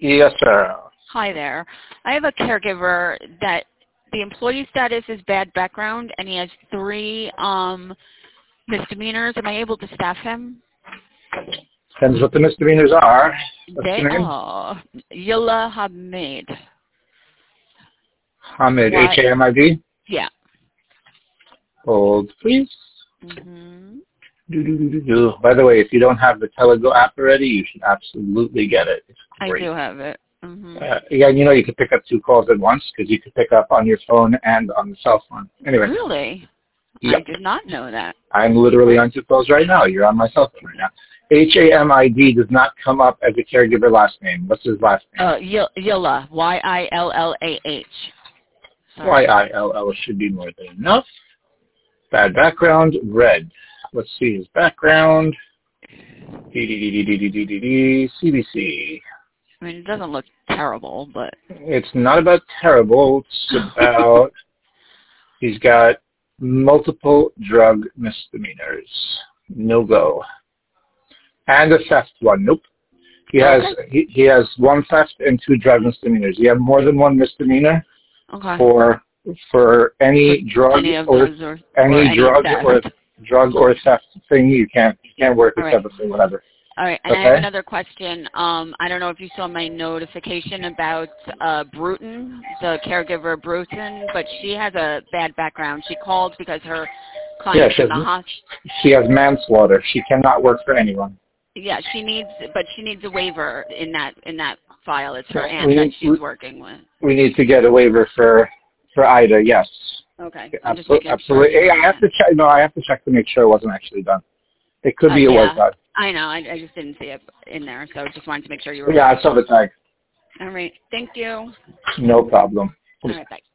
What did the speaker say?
Yes, sir. Hi there. I have a caregiver that the employee status is bad background, and he has 3 misdemeanors. Am I able to staff him? Depends what the misdemeanors are. What's They your name? are Yilla Hamid. Hamid, Hamid? Yeah. Hold, please. Mm-hmm. By the way, if you don't have the Telego app already, you should absolutely get it. It's great. I do have it. Mm-hmm. Yeah, you can pick up 2 calls at once because you can pick up on your phone and on the cell phone. Anyway. Really? Yep. I did not know that. I'm literally on 2 calls right now. You're on my cell phone right now. Hamid does not come up as a caregiver last name. What's his last name? Yilla. Yillah. Yill should be more than enough. Bad background, red. Let's see his background. CBC. I mean, it doesn't look terrible, but... It's not about terrible. It's about he's got multiple drug misdemeanors. No go. And a theft one. Nope. He has 1 theft and 2 drug misdemeanors. You have more than 1 misdemeanor for any drug or theft thing. You can't work with theft or whatever. All right, and I have another question. I don't know if you saw my notification about Bruton, the caregiver Bruton, but she has a bad background. She called because her client in the hospital. She has manslaughter. She cannot work for anyone. Yeah, she needs a waiver in that file. It's her aunt that she's working with. We need to get a waiver for Ida. Yes. Okay. Absolutely. Hey, I have to check. No, I have to check to make sure it wasn't actually done. It could be it was done. I know. I just didn't see it in there, so just wanted to make sure you were. Yeah, I saw the tag. All right. Thank you. No problem. All right. Bye.